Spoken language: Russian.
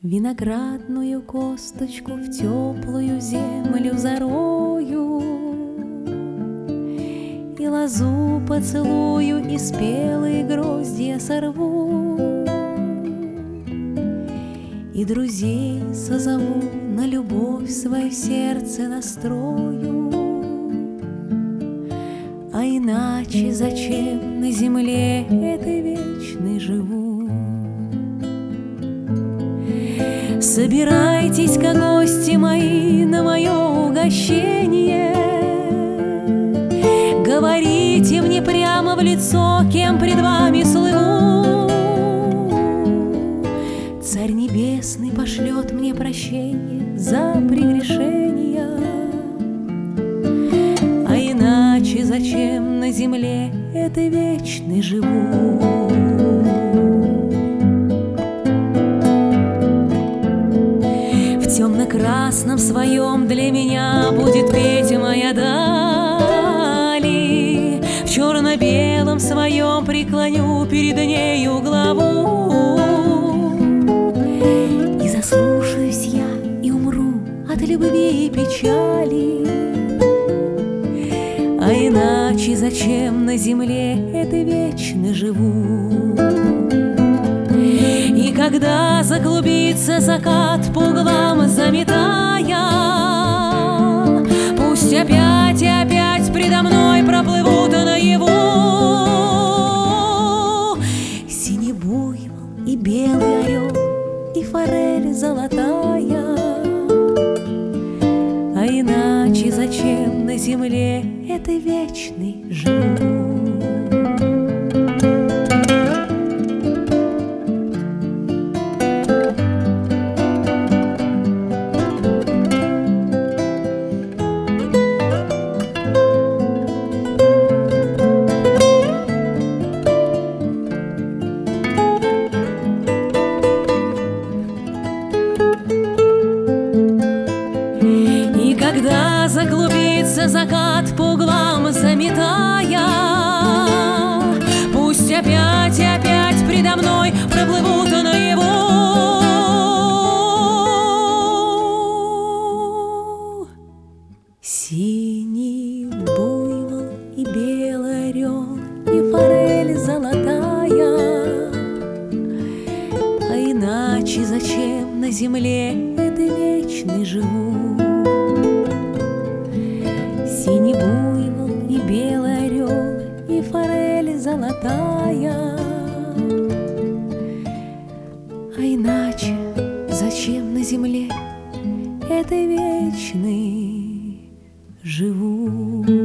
Виноградную косточку в теплую землю зарою, и лозу поцелую, и спелые гроздья сорву, и друзей созову, на любовь свое сердце настрою. А иначе зачем на земле этой вечной живу? Собирайтесь-ка, гости мои, на мое угощение. Говорите мне прямо в лицо, кем пред вами слыву. Царь Небесный пошлет мне прощение за прегрешения. А иначе зачем на земле этой вечной живу? В темно-красном своем для меня будет петь моя дали, в черно-белом своем преклоню перед нею главу. И заслушаюсь я, и умру от любви и печали. А иначе зачем на земле этой вечно живу? И когда заглубится закат по углам заметая, пусть опять и опять предо мной проплывут наяву синий буйвол и белый орел и форель золотая. А иначе зачем на земле этой вечной живу? И когда заглубится закат по углам заметая, пусть опять и опять предо мной проплывут наяву синий буйвол и белый орел и форель золотая. А иначе зачем на земле этой вечной живу? Синий буйвол и белый орел и форель золотая. А иначе зачем на земле этой вечной живу?